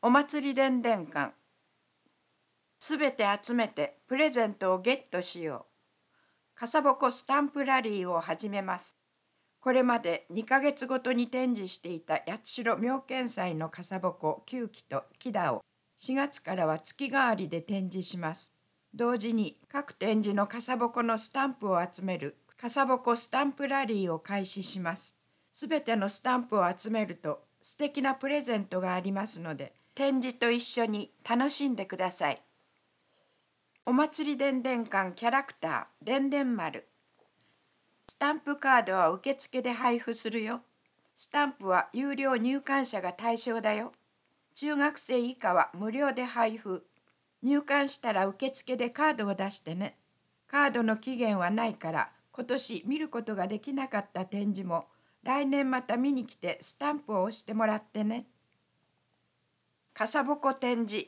お祭りでんでん館。すべて集めてプレゼントをゲットしよう。笠鉾スタンプラリーを始めます。これまで2ヶ月ごとに展示していた八代妙見祭の笠鉾9基と木田を4月からは月替わりで展示します。同時に各展示の笠鉾のスタンプを集める笠鉾スタンプラリーを開始します。すべてのスタンプを集めると素敵なプレゼントがありますので、展示と一緒に楽しんでください。お祭りでんでん館キャラクターでんでん丸。スタンプカードは受付で配布するよ。スタンプは有料入館者が対象だよ。中学生以下は無料で配布。入館したら受付でカードを出してね。カードの期限はないから今年見ることができなかった展示も来年また見に来てスタンプを押してもらってね。笠鉾展示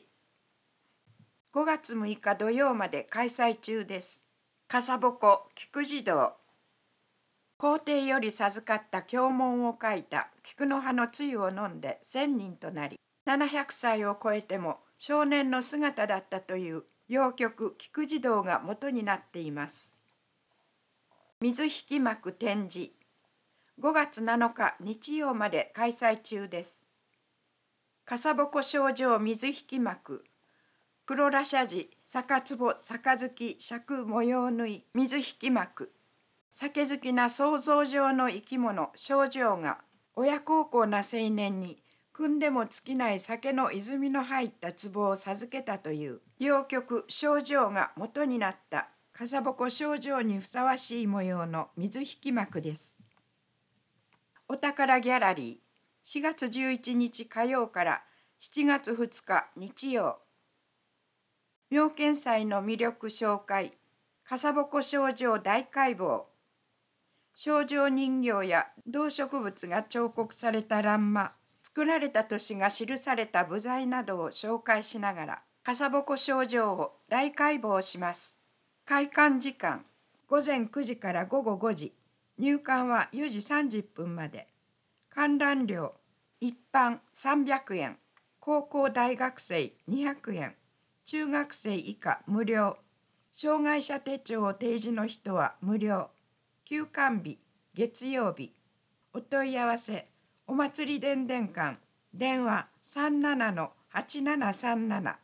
5月6日土曜まで開催中です。笠鉾菊慈堂。皇帝より授かった経文を書いた菊の葉のつゆを飲んで1000人となり、700歳を超えても少年の姿だったという謡曲菊慈堂が元になっています。水引幕展示5月7日日曜まで開催中です。笠鉾賞状水引幕黒羅謝寺逆壺杯尺模様縫い水引幕。酒好きな想像上の生き物症状が親孝行な青年に汲んでも尽きない酒の泉の入った壺を授けたという謡曲症状が元になった笠鉾症状にふさわしい模様の水引幕です。お宝ギャラリー4月11日火曜から7月2日日曜。妙見祭の魅力紹介笠鉾症状大解剖。症状人形や動植物が彫刻された欄間、作られた年が記された部材などを紹介しながら、笠鉾症状を大解剖します。開館時間、午前9時から午後5時、入館は4時30分まで。観覧料、一般300円、高校大学生200円、中学生以下無料、障害者手帳を提示の人は無料。休館日、月曜日。お問い合わせ、お祭りでんでん館、電話37-8737